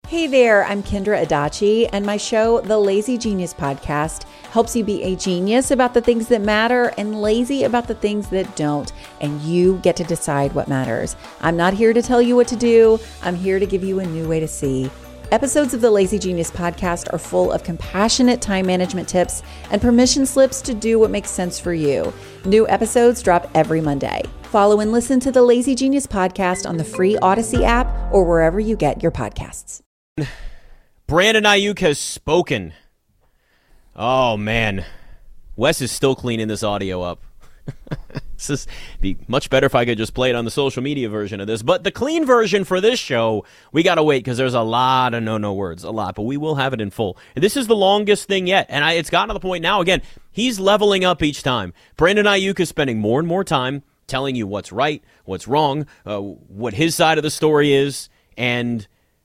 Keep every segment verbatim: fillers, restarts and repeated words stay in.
Hey there, I'm Kendra Adachi, and my show, The Lazy Genius Podcast, helps you be a genius about the things that matter and lazy about the things that don't, and you get to decide what matters. I'm not here to tell you what to do. I'm here to give you a new way to see. Episodes of the Lazy Genius Podcast are full of compassionate time management tips and permission slips to do what makes sense for you. New episodes drop every Monday. Follow and listen to the Lazy Genius Podcast on the free Odyssey app or wherever you get your podcasts. Brandon Aiyuk has spoken. Oh, man. Wes is still cleaning this audio up. This is be much better if I could just play it on the social media version of this. But the clean version for this show, we got to wait because there's a lot of no-no words, a lot. But we will have it in full. This is the longest thing yet. And I, it's gotten to the point now, again, he's leveling up each time. Brandon Aiyuk is spending more and more time telling you what's right, what's wrong, uh, what his side of the story is. And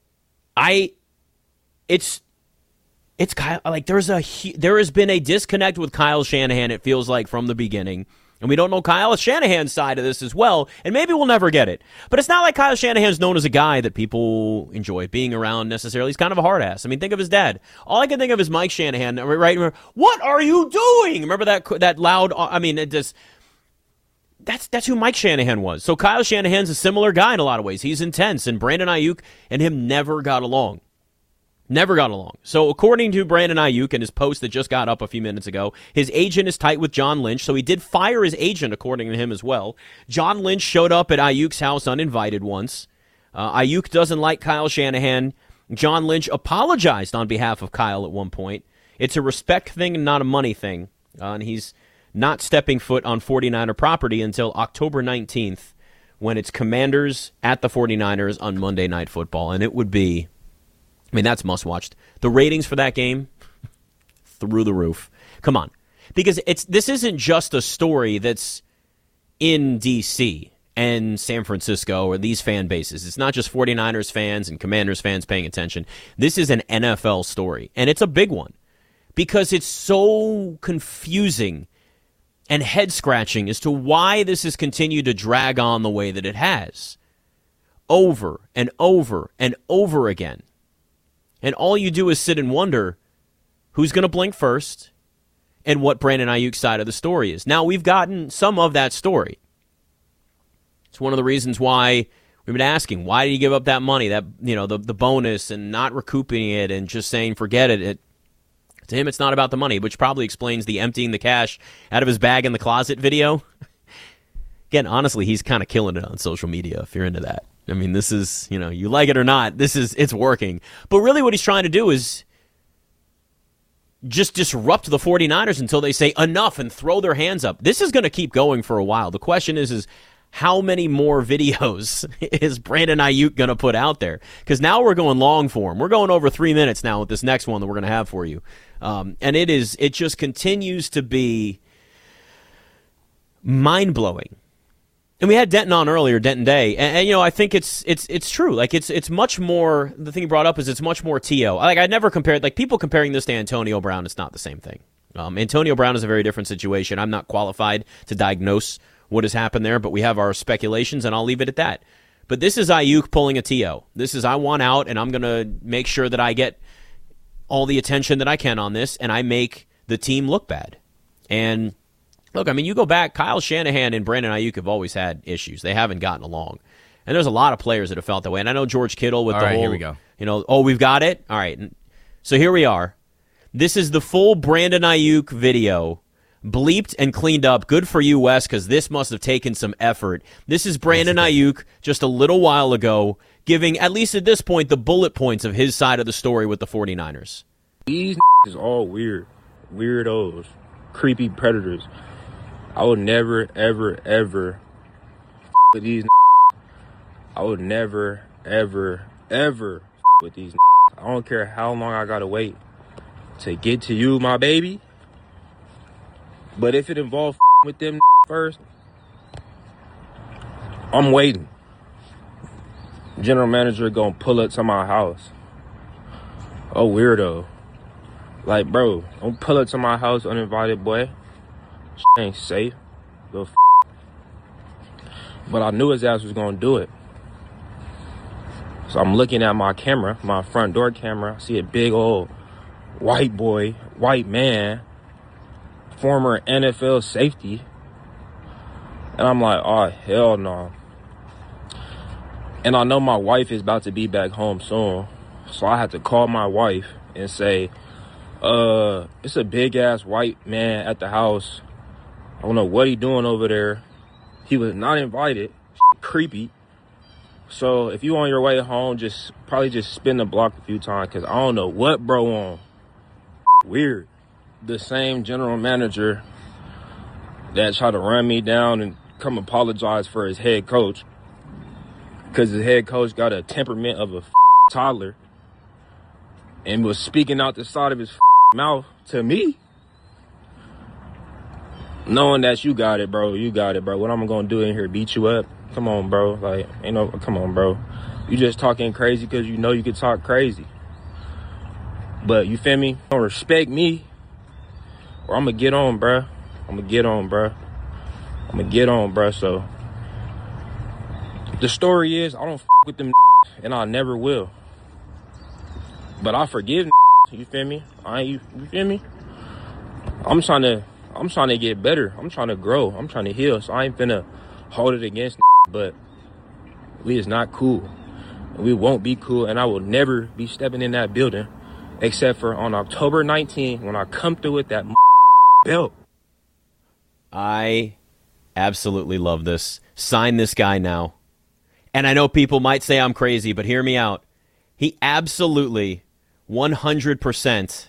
I, it's, it's Kyle, like there's a, there has been a disconnect with Kyle Shanahan, it feels like, from the beginning. And we don't know Kyle Shanahan's side of this as well, and maybe we'll never get it. But it's not like Kyle Shanahan's known as a guy that people enjoy being around necessarily. He's kind of a hard ass. I mean, think of his dad. All I can think of is Mike Shanahan, right? Remember, what are you doing? Remember that that loud, I mean, it just, that's, that's who Mike Shanahan was. So Kyle Shanahan's a similar guy in a lot of ways. He's intense, and Brandon Aiyuk and him never got along. Never got along. So according to Brandon Aiyuk and his post that just got up a few minutes ago, his agent is tight with John Lynch, so he did fire his agent according to him as well. John Lynch showed up at Aiyuk's house uninvited once. Uh, Aiyuk doesn't like Kyle Shanahan. John Lynch apologized on behalf of Kyle at one point. It's a respect thing and not a money thing. Uh, and he's not stepping foot on 49er property until October nineteenth when it's Commanders at the 49ers on Monday Night Football. And it would be... I mean, that's must-watched. The ratings for that game, through the roof. Come on. Because it's this isn't just a story that's in D C and San Francisco or these fan bases. It's not just 49ers fans and Commanders fans paying attention. This is an N F L story, and it's a big one because it's so confusing and head-scratching as to why this has continued to drag on the way that it has. Over and over and over again. And all you do is sit and wonder who's going to blink first and what Brandon Aiyuk's side of the story is. Now, we've gotten some of that story. It's one of the reasons why we've been asking, why did he give up that money, that you know, the, the bonus, and not recouping it and just saying, forget it. it. To him, it's not about the money, which probably explains the emptying the cash out of his bag in the closet video. Again, honestly, he's kind of killing it on social media if you're into that. I mean, this is, you know, you like it or not, this is, it's working. But really what he's trying to do is just disrupt the 49ers until they say enough and throw their hands up. This is going to keep going for a while. The question is, is how many more videos is Brandon Aiyuk going to put out there? Because now we're going long form. We're going over three minutes now with this next one that we're going to have for you. Um, and it is, it just continues to be mind-blowing. And we had Denton on earlier, Denton Day, and, and you know I think it's it's it's true. Like it's it's much more. The thing he brought up is it's much more T O. Like I never compared like people comparing this to Antonio Brown. It's not the same thing. Um, Antonio Brown is a very different situation. I'm not qualified to diagnose what has happened there, but we have our speculations, and I'll leave it at that. But this is Aiyuk pulling a T O. This is I want out, and I'm gonna make sure that I get all the attention that I can on this, and I make the team look bad. And look, I mean, you go back, Kyle Shanahan and Brandon Aiyuk have always had issues. They haven't gotten along. And there's a lot of players that have felt that way. And I know George Kittle with All the right, whole, here we go. you know, oh, we've got it? All right. So here we are. This is the full Brandon Aiyuk video, bleeped and cleaned up. Good for you, Wes, because this must have taken some effort. This is Brandon Aiyuk just a little while ago giving, at least at this point, the bullet points of his side of the story with the 49ers. These is all weird. Weirdos. Creepy predators. I would never, ever, ever with these. I would never, ever, ever with these. I don't care how long I gotta wait to get to you, my baby. But if it involves with them first, I'm waiting. General manager gonna pull up to my house. Oh, weirdo. Like, bro, don't pull up to my house uninvited, boy. Ain't safe. Little f- but I knew his ass was gonna do it. So I'm looking at my camera, my front door camera. I see a big old white boy, white man, former N F L safety. And I'm like, oh, hell no. And I know my wife is about to be back home soon. So I had to call my wife and say, uh, it's a big-ass white man at the house. I don't know what he doing over there. He was not invited. Creepy. So if you on your way home, just probably just spin the block a few times, because I don't know what bro on. Weird. The same general manager that tried to run me down and come apologize for his head coach, because his head coach got a temperament of a toddler and was speaking out the side of his mouth to me. Knowing that you got it, bro. You got it, bro. What I'm going to do in here, beat you up? Come on, bro. Like, ain't no, come on, bro. You just talking crazy because you know you can talk crazy. But, you feel me? Don't respect me, or I'm going to get on, bro. I'm going to get on, bro. I'm going to get on, bro. So, the story is, I don't f*** with them and I never will. But I forgive, you feel me? I ain't, you, you feel me? I'm trying to, I'm trying to get better. I'm trying to grow. I'm trying to heal. So I ain't finna hold it against, but we is not cool. We won't be cool, and I will never be stepping in that building except for on October nineteenth when I come through with that belt. I absolutely love this. Sign this guy now. And I know people might say I'm crazy, but hear me out. He absolutely one hundred percent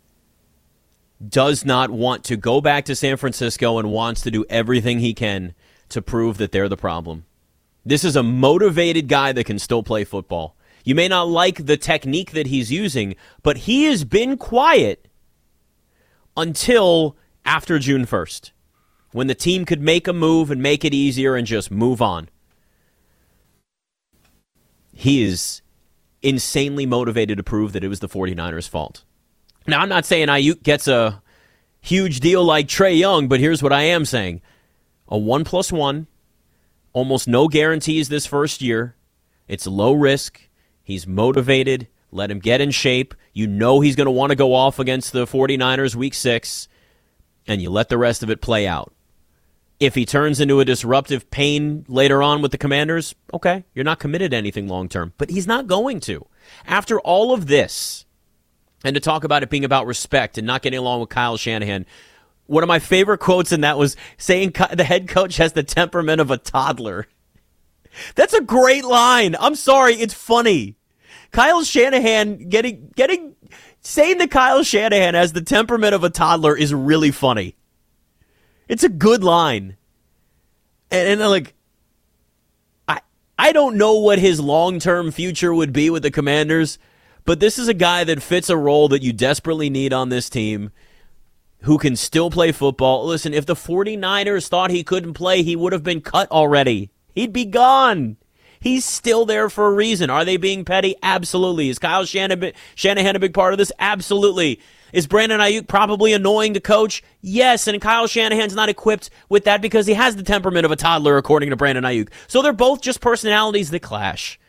does not want to go back to San Francisco and wants to do everything he can to prove that they're the problem. This is a motivated guy that can still play football. You may not like the technique that he's using, but he has been quiet until after June first, when the team could make a move and make it easier and just move on. He is insanely motivated to prove that it was the 49ers' fault. Now, I'm not saying Ayuk gets a huge deal like Trae Young, but here's what I am saying. A one plus one, almost no guarantees this first year. It's low risk. He's motivated. Let him get in shape. You know he's going to want to go off against the 49ers week six, and you let the rest of it play out. If he turns into a disruptive pain later on with the Commanders, okay, you're not committed to anything long-term. But he's not going to. After all of this, and to talk about it being about respect and not getting along with Kyle Shanahan, one of my favorite quotes in that was saying the head coach has the temperament of a toddler. That's a great line. I'm sorry, it's funny. Kyle Shanahan getting getting saying that Kyle Shanahan has the temperament of a toddler is really funny. It's a good line. And, and like, I I don't know what his long-term future would be with the Commanders, but this is a guy that fits a role that you desperately need on this team, who can still play football. Listen, if the 49ers thought he couldn't play, he would have been cut already. He'd be gone. He's still there for a reason. Are they being petty? Absolutely. Is Kyle Shanahan a big part of this? Absolutely. Is Brandon Ayuk probably annoying to coach? Yes, and Kyle Shanahan's not equipped with that because he has the temperament of a toddler, according to Brandon Ayuk. So they're both just personalities that clash.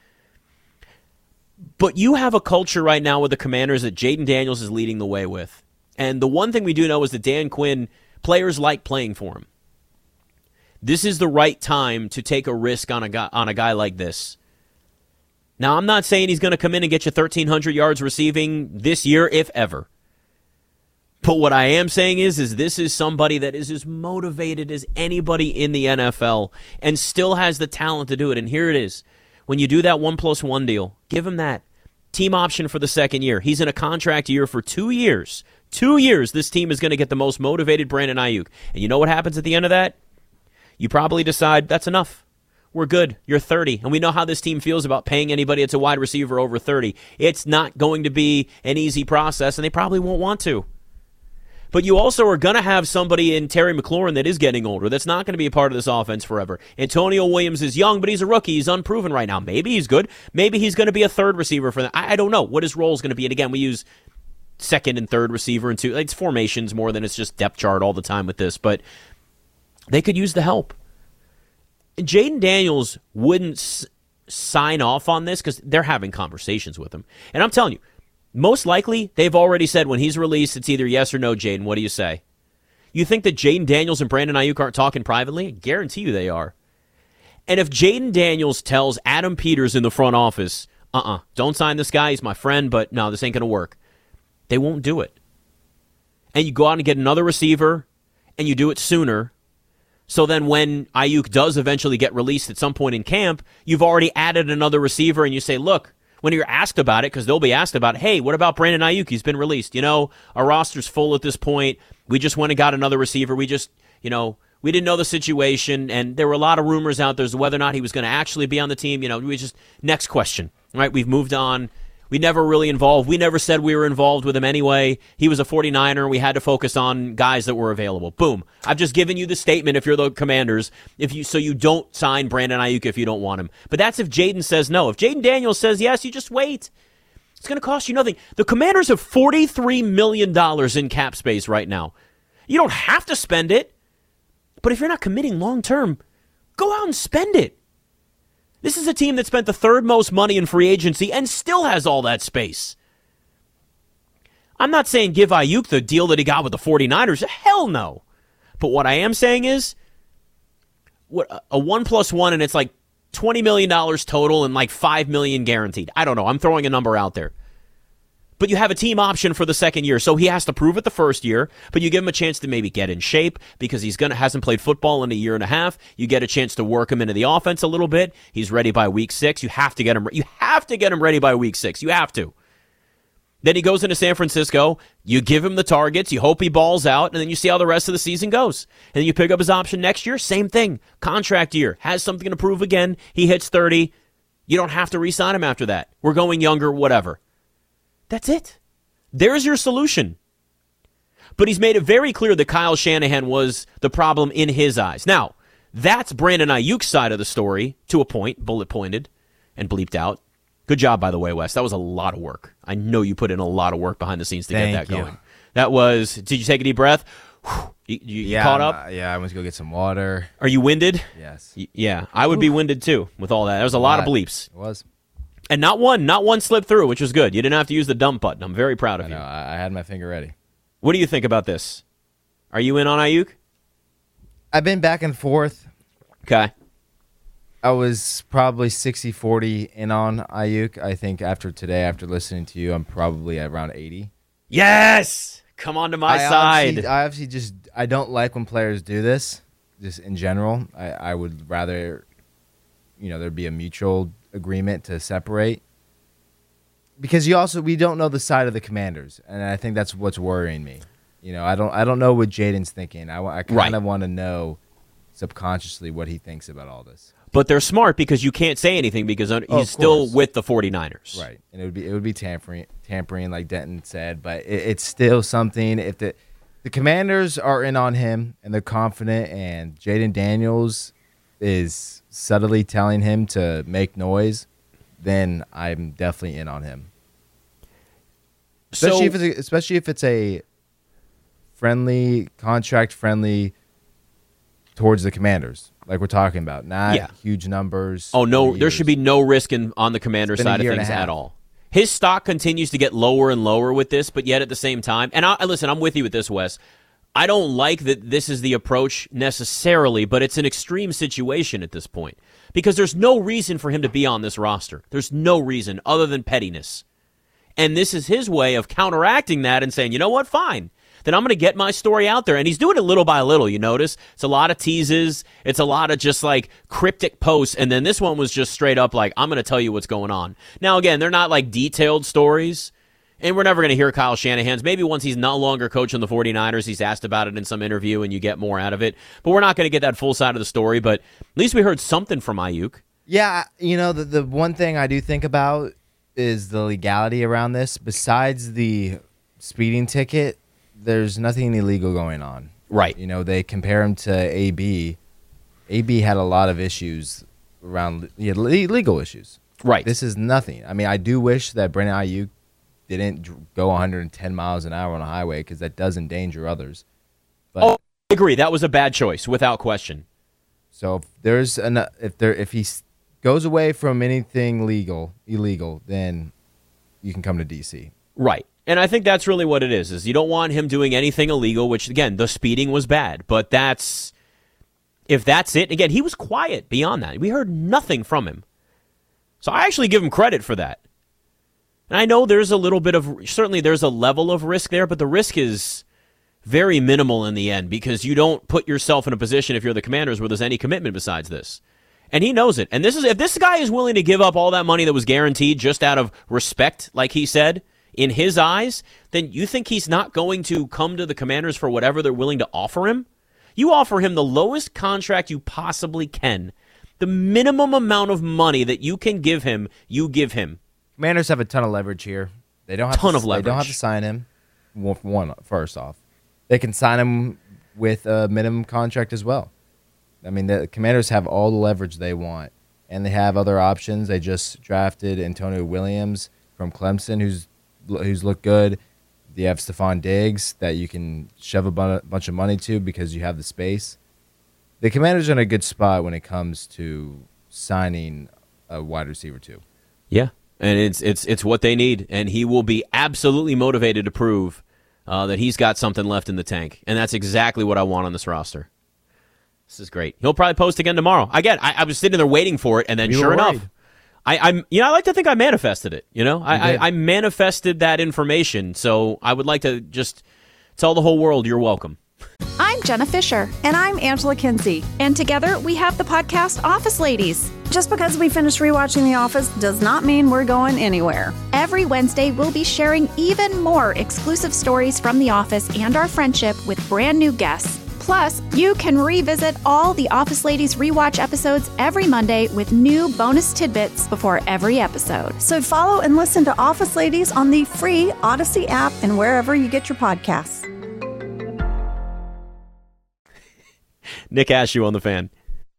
But you have a culture right now with the Commanders that Jayden Daniels is leading the way with. And the one thing we do know is that Dan Quinn, players like playing for him. This is the right time to take a risk on a guy, on a guy like this. Now, I'm not saying he's going to come in and get you thirteen hundred yards receiving this year, if ever. But what I am saying is, is this is somebody that is as motivated as anybody in the N F L and still has the talent to do it. And here it is. When you do that one plus one deal, give him that team option for the second year. He's in a contract year for two years. Two years, this team is going to get the most motivated Brandon Ayuk. And you know what happens at the end of that? You probably decide, that's enough. We're good. You're thirty. And we know how this team feels about paying anybody that's a wide receiver over thirty. It's not going to be an easy process, and they probably won't want to. But you also are going to have somebody in Terry McLaurin that is getting older. That's not going to be a part of this offense forever. Antonio Williams is young, but he's a rookie. He's unproven right now. Maybe he's good. Maybe he's going to be a third receiver for them. I, I don't know what his role is going to be. And again, we use second and third receiver and two. It's formations more than it's just depth chart all the time with this. But they could use the help. Jayden Daniels wouldn't sign off on this because they're having conversations with him. And I'm telling you, most likely they've already said when he's released, it's either yes or no, Jaden. What do you say? You think that Jaden Daniels and Brandon Ayuk aren't talking privately? I guarantee you they are. And if Jaden Daniels tells Adam Peters in the front office, uh-uh, don't sign this guy, he's my friend, but no, this ain't going to work, they won't do it. And you go out and get another receiver, and you do it sooner. So then when Ayuk does eventually get released at some point in camp, you've already added another receiver, and you say, look, when you're asked about it, because they'll be asked about, hey, what about Brandon Ayuk? He's been released. You know, our roster's full at this point. We just went and got another receiver. We just, you know, we didn't know the situation, and there were a lot of rumors out there as to whether or not he was going to actually be on the team. You know, we just, next question, right? We've moved on. We never really involved. We never said we were involved with him anyway. He was a forty-niner. We had to focus on guys that were available. Boom. I've just given you the statement if you're the Commanders, if you so you don't sign Brandon Ayuk if you don't want him. But that's if Jaden says no. If Jaden Daniels says yes, you just wait. It's going to cost you nothing. The Commanders have forty-three million dollars in cap space right now. You don't have to spend it. But if you're not committing long-term, go out and spend it. This is a team that spent the third most money in free agency and still has all that space. I'm not saying give Ayuk the deal that he got with the forty-niners. Hell no. But what I am saying is what a one plus one, and it's like twenty million dollars total and like five million dollars guaranteed. I don't know. I'm throwing a number out there. But you have a team option for the second year, so he has to prove it the first year, but you give him a chance to maybe get in shape because he's gonna hasn't played football in a year and a half. You get a chance to work him into the offense a little bit. He's ready by week six. You have to get him you have to get him ready by week six. You have to. Then he goes into San Francisco, you give him the targets, you hope he balls out, and then you see how the rest of the season goes. And then you pick up his option next year, same thing. Contract year, has something to prove again. He hits thirty. You don't have to re-sign him after that. We're going younger, whatever. That's it. There's your solution. But he's made it very clear that Kyle Shanahan was the problem in his eyes. Now, that's Brandon Ayuk's side of the story, to a point, bullet pointed and bleeped out. Good job, by the way, Wes. That was a lot of work. I know you put in a lot of work behind the scenes to Thank get that you. going. That was, did you take a deep breath? Whew. You, you, yeah, you caught I'm, up? uh, yeah, I went to go get some water. Are you winded? Yes. Y- yeah, I would be winded too with all that. There was a lot of bleeps. It was. And not one, not one slipped through, which was good. You didn't have to use the dump button. I'm very proud of I you. know. I, I had my finger ready. What do you think about this? Are you in on Ayuk? I've been back and forth. Okay. I was probably sixty forty in on Ayuk. I think after today, after listening to you, I'm probably at around eighty. Yes! Come on to my I side. Obviously, I obviously just I don't like when players do this. Just in general, I, I would rather, you know, there be a mutual agreement to separate. Because you also we don't know the side of the Commanders, and I think that's what's worrying me. You know, I don't I don't know what Jaden's thinking. I, I kind Right. of want to know subconsciously what he thinks about all this. But they're smart because you can't say anything because he's of still course. with the forty-niners. Right, and it would be it would be tampering, tampering like Denton said, but it, it's still something. If the the Commanders are in on him and they're confident, and Jaden Daniels is subtly telling him to make noise, then I'm definitely in on him. Especially So, if it's a, especially if it's a friendly contract, friendly towards the Commanders, like we're talking about, not Yeah. huge numbers. oh, no, over there years. should be no risk in, on the Commander It's been a side of year and things a half. at all. His stock continues to get lower and lower with this, but yet at the same time, and I, listen, I'm with you with this, Wes. I don't like that this is the approach necessarily, but it's an extreme situation at this point because there's no reason for him to be on this roster. There's no reason other than pettiness. And this is his way of counteracting that and saying, you know what, fine. Then I'm going to get my story out there. And he's doing it little by little, you notice? It's a lot of teases. It's a lot of just like cryptic posts. And then this one was just straight up like, I'm going to tell you what's going on. Now, again, they're not like detailed stories. And we're never going to hear Kyle Shanahan's. Maybe once he's no longer coaching the forty-niners, he's asked about it in some interview and you get more out of it. But we're not going to get that full side of the story. But at least we heard something from Ayuk. Yeah, you know, the, the one thing I do think about is the legality around this. Besides the speeding ticket, there's nothing illegal going on. Right. You know, they compare him to A B. A B had a lot of issues around he had le- legal issues. Right. This is nothing. I mean, I do wish that Brandon Ayuk didn't dr- go one hundred ten miles an hour on a highway because that does endanger others. But oh, I agree. That was a bad choice, without question. so if there's an if there if he s- goes away from anything legal, illegal, then you can come to D C. Right. And I think that's really what it is, is you don't want him doing anything illegal, which, again, the speeding was bad. But that's, if that's it, again, he was quiet beyond that. We heard nothing from him. So I actually give him credit for that. And I know there's a little bit of, certainly there's a level of risk there, but the risk is very minimal in the end because you don't put yourself in a position, if you're the Commanders, where there's any commitment besides this. And he knows it. And this is, if this guy is willing to give up all that money that was guaranteed just out of respect, like he said, in his eyes, then you think he's not going to come to the Commanders for whatever they're willing to offer him? You offer him the lowest contract you possibly can. The minimum amount of money that you can give him, you give him. Commanders have a ton of leverage here. They don't have ton to, of leverage. They don't have to sign him. One, first off, they can sign him with a minimum contract as well. I mean, the Commanders have all the leverage they want, and they have other options. They just drafted Antonio Williams from Clemson, who's who's looked good. You have Stephon Diggs that you can shove a bunch of money to because you have the space. The Commanders are in a good spot when it comes to signing a wide receiver too. Yeah, and it's it's it's what they need, and he will be absolutely motivated to prove uh, that he's got something left in the tank, and that's exactly what I want on this roster. This is great. He'll probably post again tomorrow. Again, I, I was sitting there waiting for it, and then We sure were enough, worried. I, I'm you know I like to think I manifested it. You know, I, did. I I manifested that information. So I would like to just tell the whole world you're welcome. I'm Jenna Fisher. And I'm Angela Kinsey. And together we have the podcast Office Ladies. Just because we finished rewatching The Office does not mean we're going anywhere. Every Wednesday, we'll be sharing even more exclusive stories from The Office and our friendship with brand new guests. Plus, you can revisit all the Office Ladies rewatch episodes every Monday with new bonus tidbits before every episode. So follow and listen to Office Ladies on the free Odyssey app and wherever you get your podcasts. Nick Ashew on the Fan.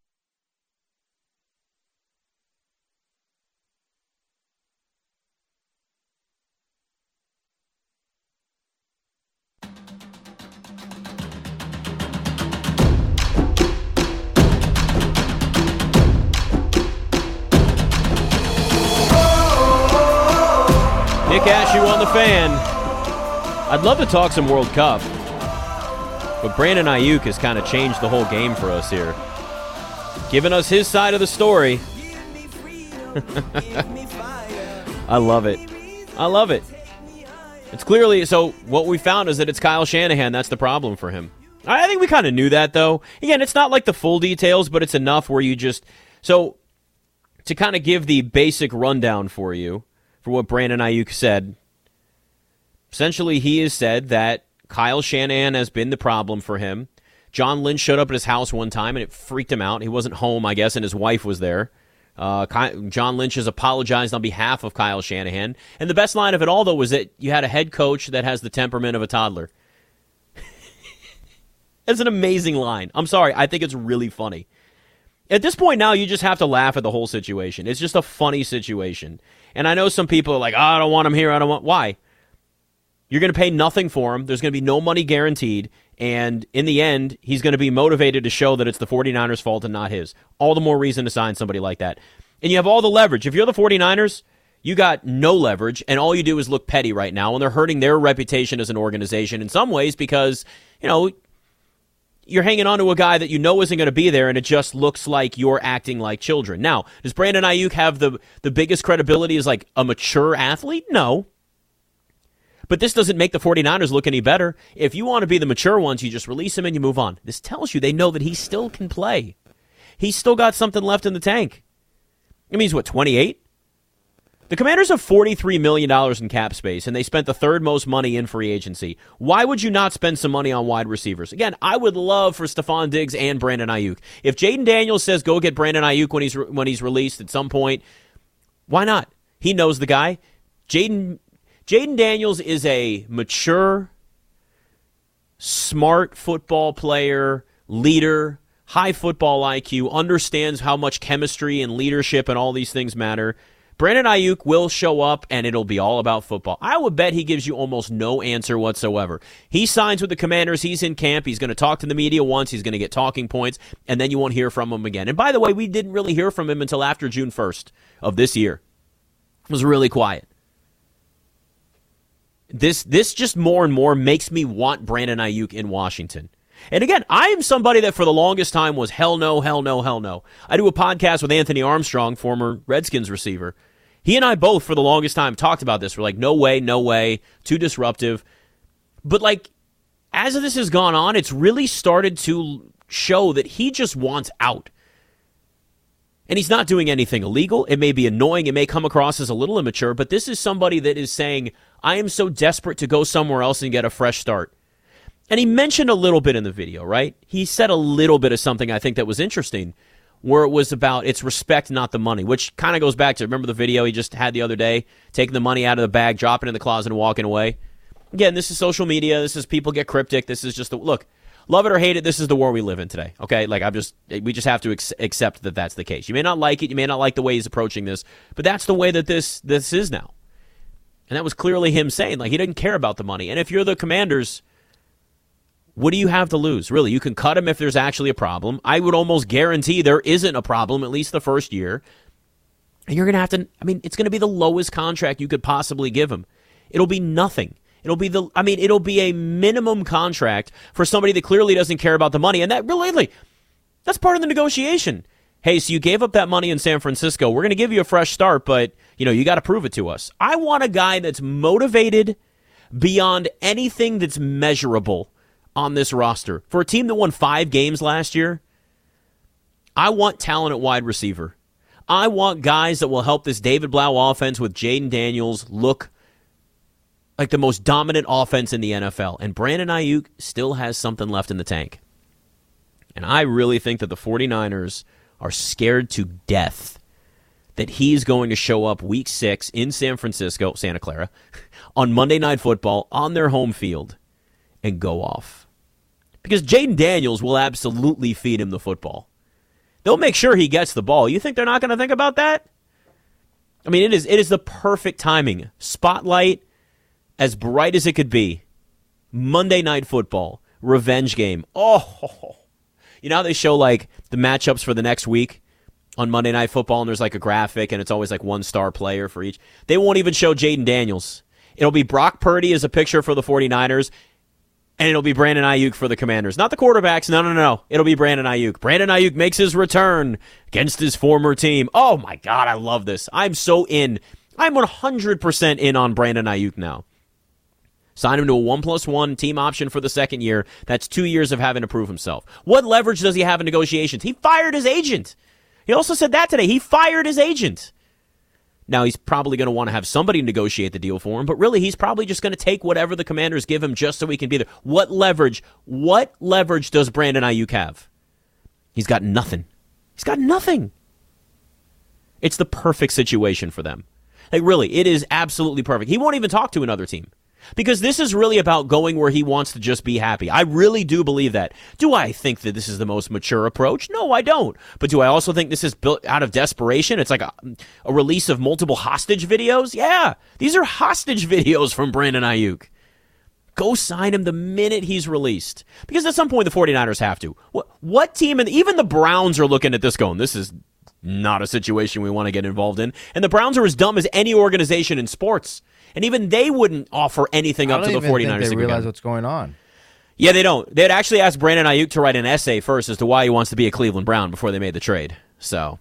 Nick Ashew on the Fan. I'd love to talk some World Cup, but Brandon Ayuk has kind of changed the whole game for us here, giving us his side of the story. I love it. I love it. It's clearly, so what we found is that it's Kyle Shanahan. That's the problem for him. I think we kind of knew that, though. Again, it's not like the full details, but it's enough where you just, so to kind of give the basic rundown for you, for what Brandon Ayuk said, essentially he has said that Kyle Shanahan has been the problem for him. John Lynch showed up at his house one time, and it freaked him out. He wasn't home, I guess, and his wife was there. Uh, Ky- John Lynch has apologized on behalf of Kyle Shanahan. And the best line of it all, though, was that you had a head coach that has the temperament of a toddler. That's an amazing line. I'm sorry. I think it's really funny. At this point now, you just have to laugh at the whole situation. It's just a funny situation. And I know some people are like, oh, I don't want him here. I don't want... Why? You're going to pay nothing for him. There's going to be no money guaranteed. And in the end, he's going to be motivated to show that it's the 49ers' fault and not his. All the more reason to sign somebody like that. And you have all the leverage. If you're the 49ers, you got no leverage, and all you do is look petty right now, and they're hurting their reputation as an organization in some ways because, you know, you're hanging on to a guy that you know isn't going to be there, and it just looks like you're acting like children. Now, does Brandon Ayuk have the, the biggest credibility as like a mature athlete? No. But this doesn't make the 49ers look any better. If you want to be the mature ones, you just release him and you move on. This tells you they know that he still can play. He's still got something left in the tank. I mean, he's what, twenty-eight? The Commanders have forty-three million dollars in cap space, and they spent the third most money in free agency. Why would you not spend some money on wide receivers? Again, I would love for Stephon Diggs and Brandon Ayuk. If Jaden Daniels says go get Brandon Ayuk when he's re- when he's released at some point, why not? He knows the guy. Jaden Jaden Daniels is a mature, smart football player, leader, high football I Q, understands how much chemistry and leadership and all these things matter. Brandon Ayuk will show up, and it'll be all about football. I would bet he gives you almost no answer whatsoever. He signs with the Commanders. He's in camp. He's going to talk to the media once. He's going to get talking points, and then you won't hear from him again. And by the way, we didn't really hear from him until after June first of this year. It was really quiet. This, this just more and more makes me want Brandon Ayuk in Washington. And again, I am somebody that for the longest time was hell no, hell no, hell no. I do a podcast with Anthony Armstrong, former Redskins receiver. He and I both, for the longest time, talked about this. We're like, no way, no way, too disruptive. But, like, as this has gone on, it's really started to show that he just wants out. And he's not doing anything illegal. It may be annoying. It may come across as a little immature. But this is somebody that is saying, I am so desperate to go somewhere else and get a fresh start. And he mentioned a little bit in the video, right? He said a little bit of something I think that was interesting, where it was about it's respect, not the money, which kind of goes back to, remember the video he just had the other day, taking the money out of the bag, dropping it in the closet, and walking away? Again, this is social media. This is people get cryptic. This is just, the, look, love it or hate it, this is the world we live in today, okay? Like, I'm just, we just have to ex- accept that that's the case. You may not like it. You may not like the way he's approaching this, but that's the way that this this is now. And that was clearly him saying, like, he didn't care about the money. And if you're the Commanders, what do you have to lose? Really, you can cut him if there's actually a problem. I would almost guarantee there isn't a problem, at least the first year. And you're going to have to, I mean, it's going to be the lowest contract you could possibly give him. It'll be nothing. It'll be the, I mean, it'll be a minimum contract for somebody that clearly doesn't care about the money. And that really, that's part of the negotiation. Hey, so you gave up that money in San Francisco. We're going to give you a fresh start, but, you know, you got to prove it to us. I want a guy that's motivated beyond anything that's measurable on this roster. For a team that won five games last year, I want talent at wide receiver. I want guys that will help this David Blau offense with Jaden Daniels look like the most dominant offense in the N F L. And Brandon Ayuk still has something left in the tank. And I really think that the 49ers are scared to death that he's going to show up week six in San Francisco, Santa Clara, on Monday Night Football on their home field and go off. Because Jaden Daniels will absolutely feed him the football. They'll make sure he gets the ball. You think they're not going to think about that? I mean, it is it is the perfect timing. Spotlight as bright as it could be. Monday Night Football. Revenge game. Oh, you know how they show like the matchups for the next week on Monday Night Football, and there's like a graphic, and it's always like one star player for each. They won't even show Jaden Daniels. It'll be Brock Purdy as a picture for the 49ers, and it'll be Brandon Ayuk for the Commanders. Not the quarterbacks. No, no, no. It'll be Brandon Ayuk. Brandon Ayuk makes his return against his former team. Oh, my God, I love this. I'm so in. I'm one hundred percent in on Brandon Ayuk now. Sign him to a one plus one team option for the second year. That's two years of having to prove himself. What leverage does he have in negotiations? He fired his agent. He also said that today. He fired his agent. Now, he's probably going to want to have somebody negotiate the deal for him, but really, he's probably just going to take whatever the Commanders give him just so he can be there. What leverage, what leverage does Brandon Ayuk have? He's got nothing. He's got nothing. It's the perfect situation for them. Like, really, it is absolutely perfect. He won't even talk to another team. Because this is really about going where he wants to just be happy. I really do believe that. Do I think that this is the most mature approach? No, I don't. But do I also think this is built out of desperation? It's like a, a release of multiple hostage videos? Yeah, these are hostage videos from Brandon Ayuk. Go sign him the minute he's released. Because at some point the 49ers have to. What, what team, and even the Browns are looking at this going, this is not a situation we want to get involved in. And the Browns are as dumb as any organization in sports. And even they wouldn't offer anything up to the 49ers. Think they to realize what's going on. Yeah, they don't. They'd actually asked Brandon Ayuk to write an essay first as to why he wants to be a Cleveland Brown before they made the trade. So,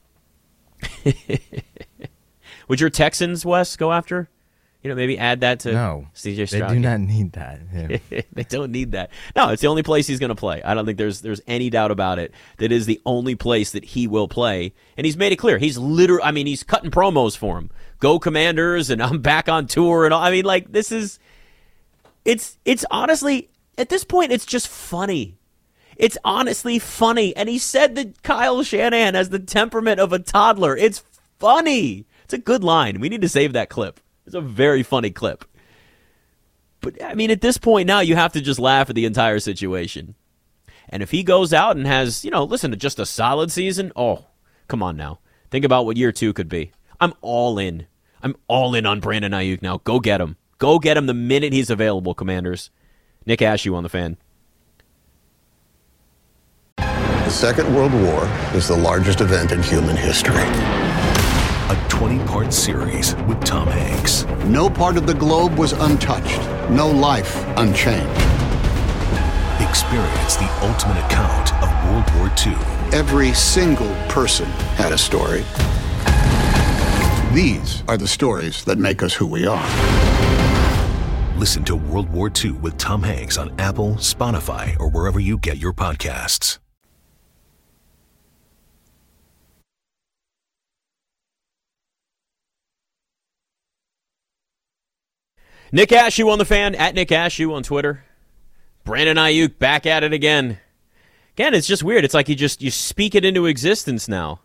would your Texans, Wes, go after? You know, maybe add that to no, C J Stroud. They do not need that. Yeah. They don't need that. No, it's the only place he's going to play. I don't think there's there's any doubt about it. That is the only place that he will play. And he's made it clear. He's literally, I mean, he's cutting promos for him. Go Commanders, and I'm back on tour. And all. I mean, like, this is, it's, it's honestly, at this point, it's just funny. It's honestly funny. And he said that Kyle Shanahan has the temperament of a toddler. It's funny. It's a good line. We need to save that clip. It's a very funny clip. But, I mean, at this point now, you have to just laugh at the entire situation. And if he goes out and has, you know, listen to just a solid season, oh, come on now. Think about what year two could be. I'm all in. I'm all in on Brandon Ayuk now. Go get him. Go get him the minute he's available, Commanders. Nick Ashew on the Fan. The Second World War is the largest event in human history. A twenty-part series with Tom Hanks. No part of the globe was untouched. No life unchanged. Experience the ultimate account of World War Two. Every single person had a story. These are the stories that make us who we are. Listen to World War Two with Tom Hanks on Apple, Spotify, or wherever you get your podcasts. Nick Ashew on the Fan, at Nick Ashew on Twitter. Brandon Ayuk back at it again. Again, it's just weird. It's like you just you speak it into existence now.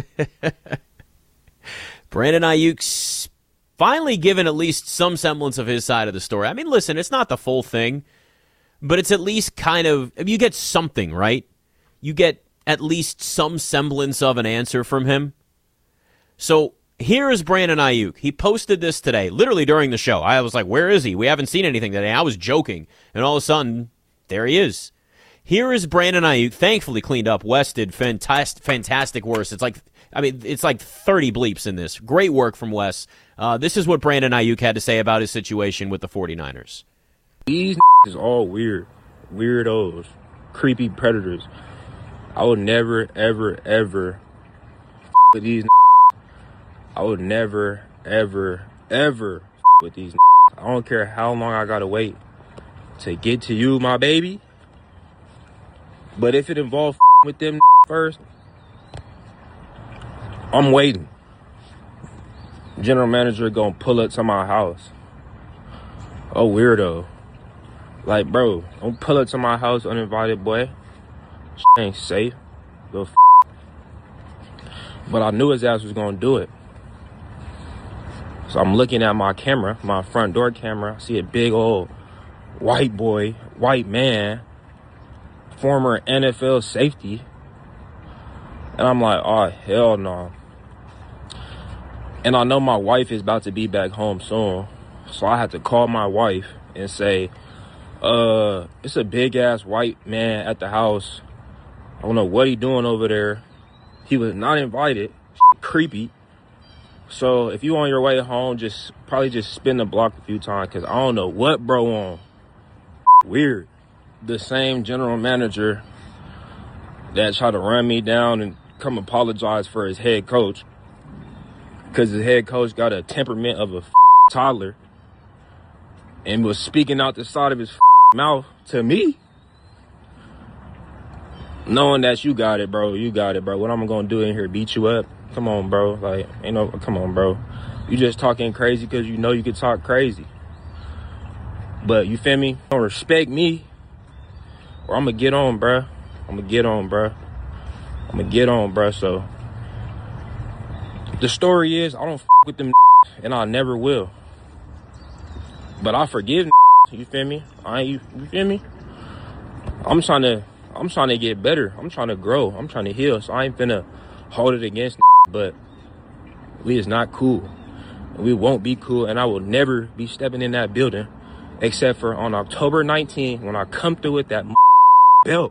Brandon Ayuk's finally given at least some semblance of his side of the story. I mean, listen, it's not the full thing, but it's at least kind of, you get something, right? You get at least some semblance of an answer from him. So here is Brandon Ayuk. He posted this today, literally during the show. I was like, where is he? We haven't seen anything today. I was joking. And all of a sudden, there he is. Here is Brandon Ayuk, thankfully cleaned up. Wes did fantastic, fantastic work. It's like, I mean, it's like thirty bleeps in this. Great work from Wes. Uh, this is what Brandon Ayuk had to say about his situation with the 49ers. These is all weird. Weirdos. Creepy predators. I would never, ever, ever with these. I would never, ever, ever with these. I don't care how long I gotta wait to get to you, my baby. But if it involves with them first, I'm waiting. General manager gonna pull up to my house. Oh, weirdo. Like, bro, don't pull up to my house uninvited, boy. Ain't safe. Little But I knew his ass was gonna do it. So I'm looking at my camera, my front door camera. I see a big old white boy, white man, former N F L safety. And I'm like, oh, hell no. And I know my wife is about to be back home soon. So I had to call my wife and say, uh, it's a big-ass white man at the house. I don't know what he doing over there. He was not invited. Creepy. So if you on your way home, just probably just spin the block a few times because I don't know what bro on. Weird. The same general manager that tried to run me down and come apologize for his head coach because his head coach got a temperament of a toddler and was speaking out the side of his mouth to me. Knowing that you got it, bro. You got it, bro. What I'm going to do in here, beat you up? Come on, bro. Like, you know, come on, bro. You just talking crazy because you know you can talk crazy. But you feel me? Don't respect me or I'm going to get on, bro. I'm going to get on, bro. I'm going to get on, bro. So the story is I don't f- with them and I never will. But I forgive. You feel me? I ain't, you, you feel me? I'm trying to, I'm trying to get better. I'm trying to grow. I'm trying to heal. So I ain't finna hold it against. But we is not cool. We won't be cool, and I will never be stepping in that building, except for on October nineteenth when I come through with that belt.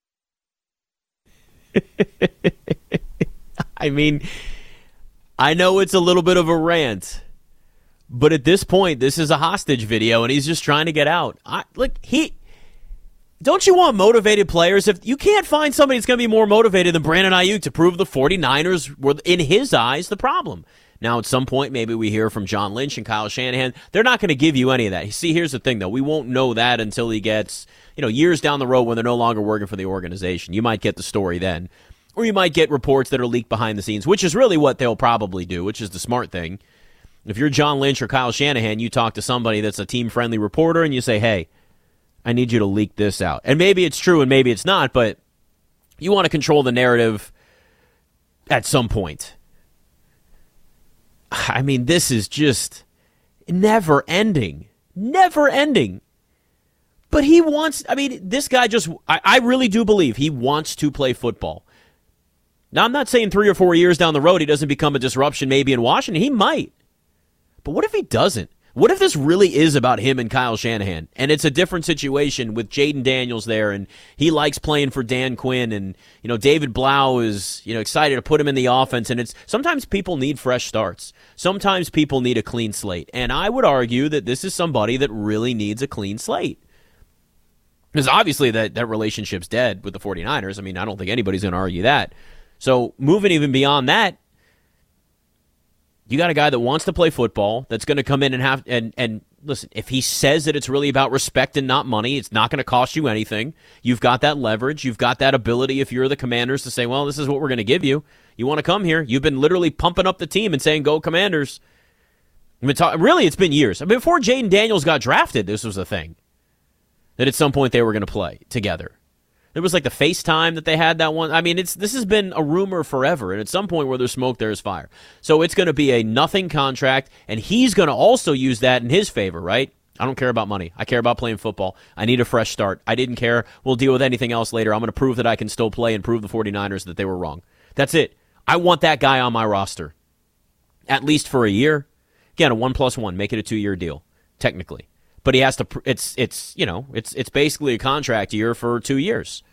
I mean, I know it's a little bit of a rant. But at this point, this is a hostage video, and he's just trying to get out. I, look, he... Don't you want motivated players? If you can't find somebody that's going to be more motivated than Brandon Ayuk to prove the 49ers were, in his eyes, the problem. Now, at some point, maybe we hear from John Lynch and Kyle Shanahan. They're not going to give you any of that. See, here's the thing, though. We won't know that until he gets, you know, years down the road when they're no longer working for the organization. You might get the story then. Or you might get reports that are leaked behind the scenes, which is really what they'll probably do, which is the smart thing. If you're John Lynch or Kyle Shanahan, you talk to somebody that's a team-friendly reporter and you say, hey, I need you to leak this out. And maybe it's true and maybe it's not, but you want to control the narrative at some point. I mean, this is just never ending. Never ending. But he wants, I mean, this guy just, I, I really do believe he wants to play football. Now, I'm not saying three or four years down the road he doesn't become a disruption maybe in Washington. He might. But what if he doesn't? What if this really is about him and Kyle Shanahan, and it's a different situation with Jaden Daniels there, and he likes playing for Dan Quinn, and you know David Blau is you know excited to put him in the offense, and it's sometimes people need fresh starts. Sometimes people need a clean slate, and I would argue that this is somebody that really needs a clean slate. Because obviously that, that relationship's dead with the 49ers. I mean, I don't think anybody's going to argue that. So moving even beyond that, you got a guy that wants to play football, that's going to come in and have and and listen, if he says that it's really about respect and not money, it's not going to cost you anything. You've got that leverage. You've got that ability if you're the Commanders to say, well, this is what we're going to give you. You want to come here. You've been literally pumping up the team and saying, go Commanders. I've been talk- really, it's been years. I mean, before Jaden Daniels got drafted, this was a thing, that at some point they were going to play together. There was like the FaceTime that they had that one. I mean, it's this has been a rumor forever, and at some point where there's smoke, there's fire. So it's going to be a nothing contract, and he's going to also use that in his favor, right? I don't care about money. I care about playing football. I need a fresh start. I didn't care. We'll deal with anything else later. I'm going to prove that I can still play and prove the 49ers that they were wrong. That's it. I want that guy on my roster, at least for a year. Again, a one plus one. Make it a two-year deal, technically. But he has to. It's it's you know it's it's basically a contract year for two years.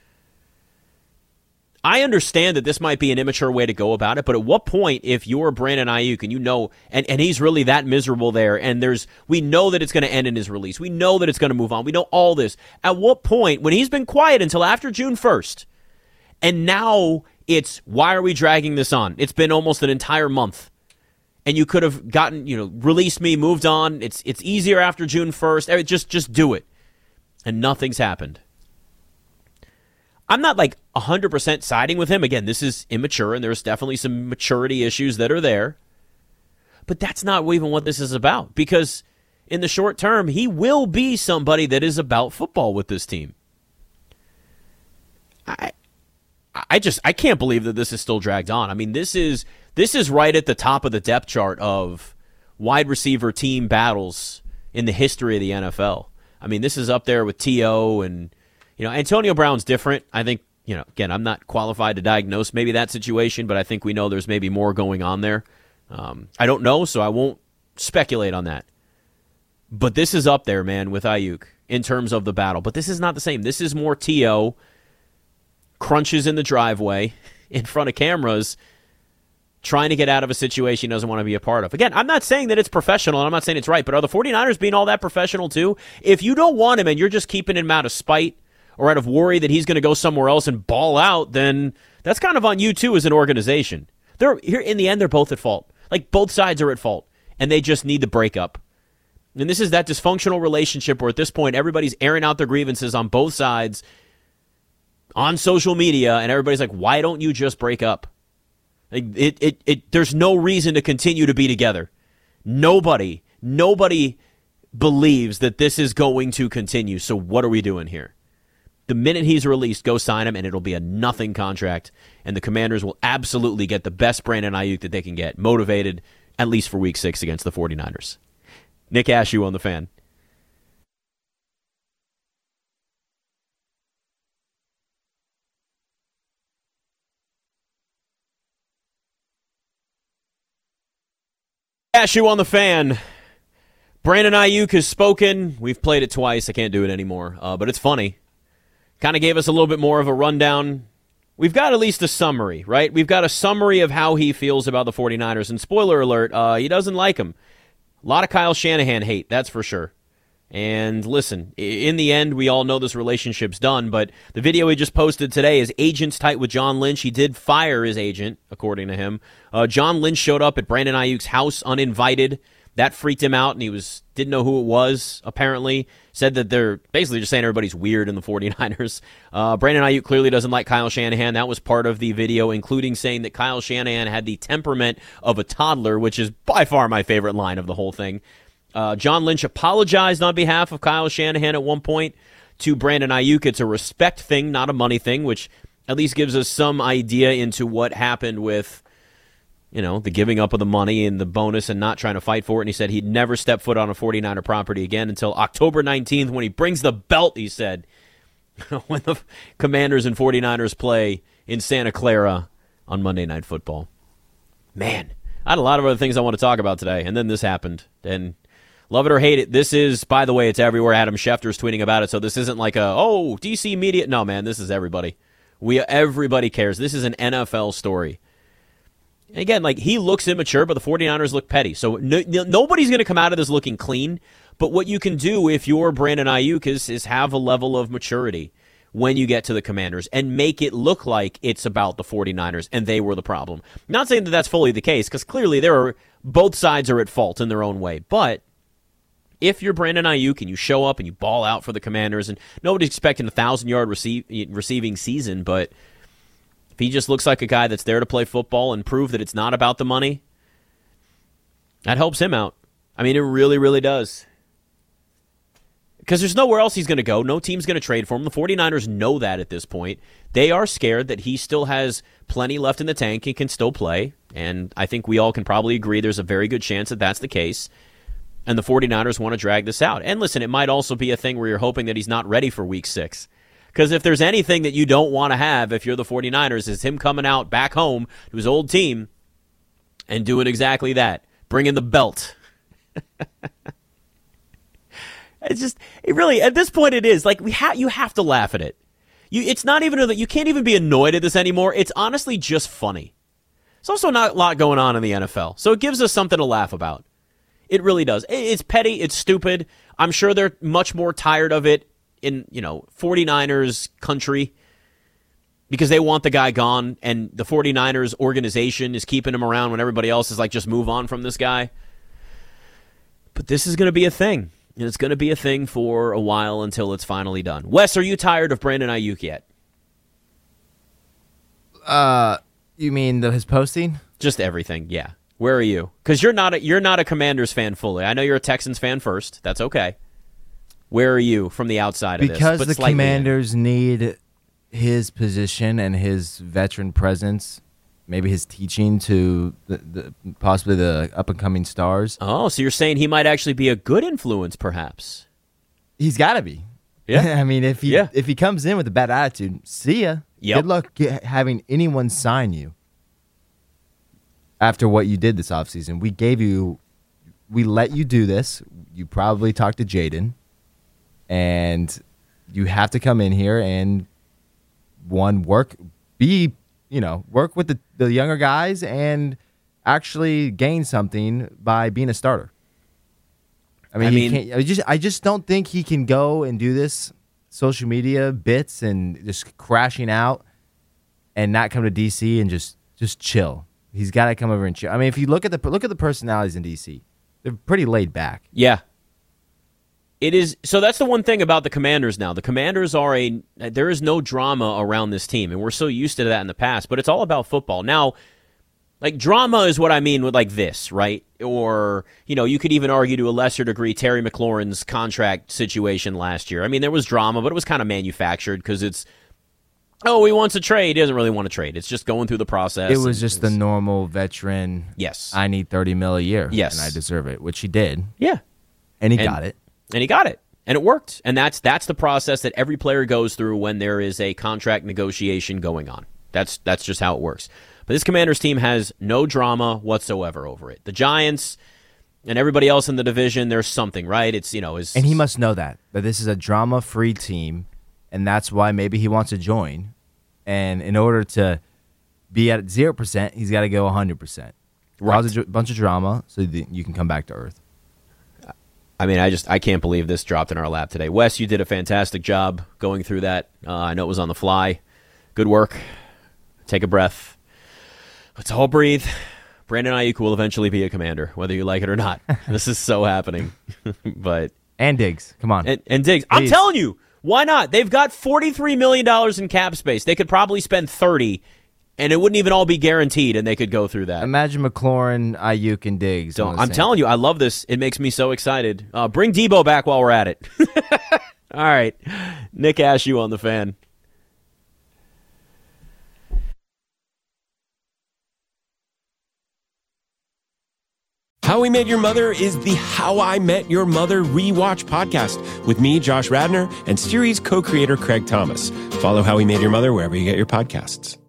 I understand that this might be an immature way to go about it, but at what point, if you're Brandon Ayuk and you know, and, and he's really that miserable there, and there's we know that it's going to end in his release, we know that it's going to move on, we know all this. At what point, when he's been quiet until after June first, and now it's why are we dragging this on? It's been almost an entire month. And you could have gotten, you know, released me, moved on. It's it's easier after June first. Just just do it. And nothing's happened. I'm not like one hundred percent siding with him. Again, this is immature, and there's definitely some maturity issues that are there. But that's not even what this is about. Because in the short term, he will be somebody that is about football with this team. I I just, I can't believe that this is still dragged on. I mean, this is... This is right at the top of the depth chart of wide receiver team battles in the history of the N F L. I mean, this is up there with T O and, you know, Antonio Brown's different. I think, you know, again, I'm not qualified to diagnose maybe that situation, but I think we know there's maybe more going on there. Um, I don't know, so I won't speculate on that. But this is up there, man, with Ayuk in terms of the battle. But this is not the same. This is more T O, crunches in the driveway in front of cameras, trying to get out of a situation he doesn't want to be a part of. Again, I'm not saying that it's professional, and I'm not saying it's right, but are the 49ers being all that professional too? If you don't want him and you're just keeping him out of spite or out of worry that he's going to go somewhere else and ball out, then that's kind of on you too as an organization. They're here in the end, they're both at fault. Like, both sides are at fault, and they just need the breakup. And this is that dysfunctional relationship where at this point everybody's airing out their grievances on both sides on social media, and everybody's like, why don't you just break up? It, it, it, there's no reason to continue to be together. Nobody, nobody believes that this is going to continue. So what are we doing here? The minute he's released, go sign him, and it'll be a nothing contract. And the Commanders will absolutely get the best Brandon Ayuk that they can get, motivated, at least for week six against the 49ers. Nick Ashew on The Fan. Ashew on The Fan. Brandon Ayuk has spoken. We've played it twice. I can't do it anymore, uh, but it's funny. Kind of gave us a little bit more of a rundown. We've got at least a summary, right? We've got a summary of how he feels about the 49ers. And spoiler alert, uh, he doesn't like them. A lot of Kyle Shanahan hate, that's for sure. And listen, in the end, we all know this relationship's done, but the video he just posted today is agents tight with John Lynch. He did fire his agent, according to him. Uh, John Lynch showed up at Brandon Ayuk's house uninvited. That freaked him out, and he was didn't know who it was, apparently. Said that they're basically just saying everybody's weird in the 49ers. Uh, Brandon Ayuk clearly doesn't like Kyle Shanahan. That was part of the video, including saying that Kyle Shanahan had the temperament of a toddler, which is by far my favorite line of the whole thing. Uh, John Lynch apologized on behalf of Kyle Shanahan at one point to Brandon Ayuk. It's a respect thing, not a money thing, which at least gives us some idea into what happened with, you know, the giving up of the money and the bonus and not trying to fight for it. And he said he'd never step foot on a 49er property again until October nineteenth when he brings the belt, he said, when the Commanders and 49ers play in Santa Clara on Monday Night Football. Man, I had a lot of other things I want to talk about today, and then this happened. And love it or hate it, this is, by the way, it's everywhere. Adam Schefter's tweeting about it, so this isn't like a, oh, D C media. No, man, this is everybody. We Everybody cares. This is an N F L story. And again, like, he looks immature, but the 49ers look petty. So no, no, nobody's going to come out of this looking clean. But what you can do if you're Brandon Ayuk is, is have a level of maturity when you get to the Commanders and make it look like it's about the 49ers and they were the problem. Not saying that that's fully the case, because clearly there are both sides are at fault in their own way. But if you're Brandon Ayuk and you show up and you ball out for the Commanders, and nobody's expecting a thousand-yard receive, receiving season, but if he just looks like a guy that's there to play football and prove that it's not about the money, that helps him out. I mean, it really, really does. Because there's nowhere else he's going to go. No team's going to trade for him. The 49ers know that at this point. They are scared that he still has plenty left in the tank and can still play. And I think we all can probably agree there's a very good chance that that's the case. And the 49ers want to drag this out. And listen, it might also be a thing where you're hoping that he's not ready for week six. Because if there's anything that you don't want to have if you're the 49ers, is him coming out back home to his old team and doing exactly that, bringing the belt. It's just, it really, at this point it is, like, we ha- you have to laugh at it. You, It's not even that you can't even be annoyed at this anymore. It's honestly just funny. There's also not a lot going on in the N F L, so it gives us something to laugh about. It really does. It's petty. It's stupid. I'm sure they're much more tired of it in, you know, 49ers country because they want the guy gone, and the 49ers organization is keeping him around when everybody else is like, just move on from this guy. But this is going to be a thing, and it's going to be a thing for a while until it's finally done. Wes, are you tired of Brandon Ayuk yet? Uh, you mean the, his posting? Just everything, yeah. Where are you? Because you're not a, you're not a Commanders fan fully. I know you're a Texans fan first. That's okay. Where are you from the outside of because this? Because the Commanders in. need his position and his veteran presence, maybe his teaching to the, the possibly the up-and-coming stars. Oh, so you're saying he might actually be a good influence, perhaps? He's got to be. Yeah. I mean, if he yeah. if he comes in with a bad attitude, see ya. Yep. Good luck get, having anyone sign you after what you did this offseason. We gave you, we let you do this. You probably talked to Jaden, and you have to come in here and, one, work, be, you know, work with the, the younger guys and actually gain something by being a starter. I mean, I mean, can't, I just, I just don't think he can go and do this social media bits and just crashing out and not come to D C and just, just chill. He's got to come over and chill. I mean, if you look at the look at the personalities in D C, they're pretty laid back. Yeah. It is. So that's the one thing about the Commanders now. The Commanders are a, there is no drama around this team, and we're so used to that in the past, but it's all about football. Now, like, drama is what I mean with, like, this, right? Or, you know, you could even argue to a lesser degree Terry McLaurin's contract situation last year. I mean, there was drama, but it was kind of manufactured because it's, oh, he wants a trade. He doesn't really want to trade. It's just going through the process. It was just the normal veteran. Yes. I need thirty mil a year. Yes. And I deserve it, which he did. Yeah. And he and, got it. And he got it. And it worked. And that's that's the process that every player goes through when there is a contract negotiation going on. That's that's just how it works. But this Commanders team has no drama whatsoever over it. The Giants and everybody else in the division, there's something, right? It's, you know, is and he must know that that this is a drama-free team, and that's why maybe he wants to join. And in order to be at zero percent, he's got to go one hundred percent. Right. Cause a dr- bunch of drama so that you can come back to earth. I mean, I just I can't believe this dropped in our lap today. Wes, you did a fantastic job going through that. Uh, I know it was on the fly. Good work. Take a breath. Let's all breathe. Brandon Ayuk will eventually be a Commander, whether you like it or not. This is so happening. But and Diggs, come on. And, and Diggs. Please. I'm telling you, why not? They've got forty-three million dollars in cap space. They could probably spend thirty, and it wouldn't even all be guaranteed, and they could go through that. Imagine McLaurin, Ayuk, and Diggs. So I'm telling you, I love this. It makes me so excited. Uh, bring Debo back while we're at it. All right. Nick Ashew on the Fan. How We Met Your Mother is the How I Met Your Mother rewatch podcast with me, Josh Radnor, and series co-creator Craig Thomas. Follow How We Met Your Mother wherever you get your podcasts.